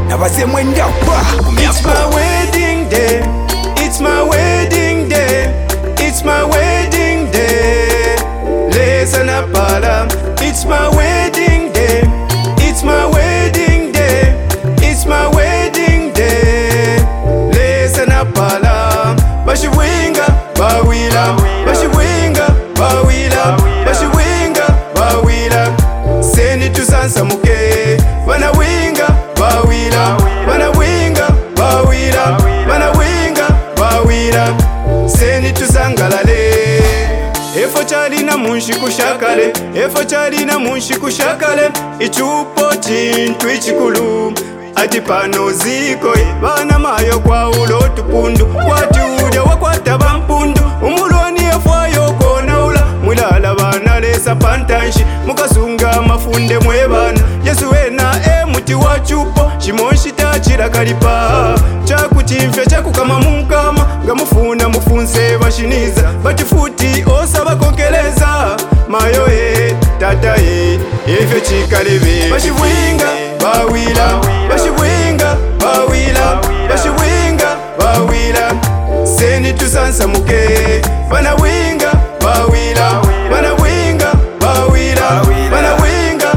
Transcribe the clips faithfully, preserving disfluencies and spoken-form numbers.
nabasemwenda It's my wedding day. It's my wedding day. It's my wedding day. Lesa na pala. It's my wedding day. It's my wedding day. It's my wedding day. Lesa na pala. Bashiwinga bawila. Bashiwinga bawila. Bashiwinga bawila. Seni tusansa muke. Bana winga bawila. Bana winga bawila. Bana winga bawila. Seni tusangalale. Efo chalina munshi kushakale. Efo chalina munshi kushakale. Ichupo chintu ichikulu. Ati pano ziko bana mayo kwa ulo tupundu. Wati uja wakwata bampundu. Umuloni efwayo kona ula. Mwilala bana lesa pantanshi. Mukasunga mafunde mwebana. Yesu wena e muti wa chupo. Shimonshi tachira kalipa. Chaku chimfe chaku kama mukama. Gamufuna mufunse bashiniza. Batifuti osaba konkeleza. Mayo e tata e efe chikalebe. Bashiwinga bawila. Bashiwinga bawila. Bashiwinga bawila. Seni tusansa muke. Bana winga bawila. Bana winga bawila. Bana winga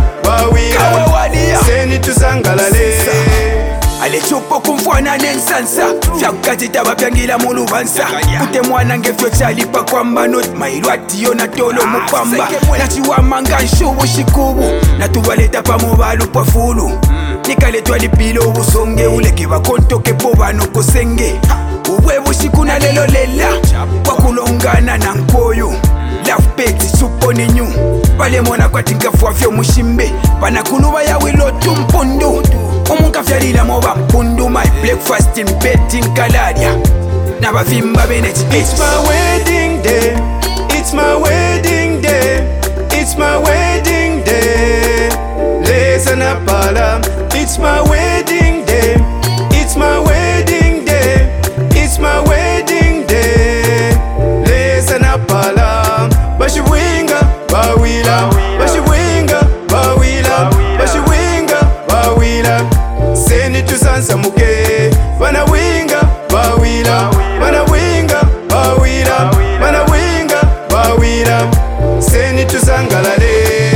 bawila. Seni tusangalale. alechupo kumfwana nensansa vyakukatita bapyangila mulubansa kute mwana ngefyo chalipa kwamba not mailwatiyo na tolo mupamba nachiwamanga nshubu shikubu natubaleta pamubalupwa fulu nikaletwa lipilo ubusonge uleke bakontoke po bano kosenge ubwe bushiku na lelo lela wakulongana na nkoyo lafpeti chupo ninyu balemona kwatingafwa fyo mushimbe banakuluba yawilo tumpundu omunka fyalila moba mpundu my breakfast in bed in kalaria nabavimba beneti. It's my wedding day. It's my wedding day. It's my wedding day. Lesa na pala. It's my wedding day. It's my wedding day. It's my wedding day. Lesa na pala. Bashiwinga bawila. Bashiwinga bawila. Bashiwinga bawila. Seni tusansa muke. Bana winga bawila. Bana winga bawila. Bana winga bawila. Seni tusangalale.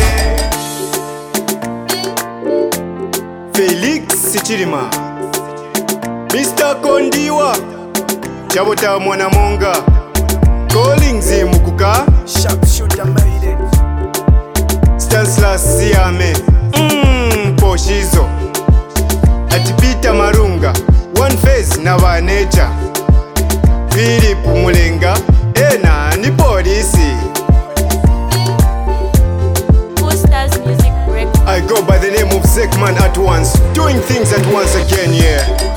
Felix Chirima, Mister Kondiwa, Chabota Mwanamonga, Collins Mukuka, Sharpshooter made it. Stanislas Siame, Mmm, Poshizo, Atipita Marunga, One Face Nava Nature, Philip Mulenga, Ena ni polisi. Posters Music Records. I go by the name of Zekman at once, doing things at once again, yeah.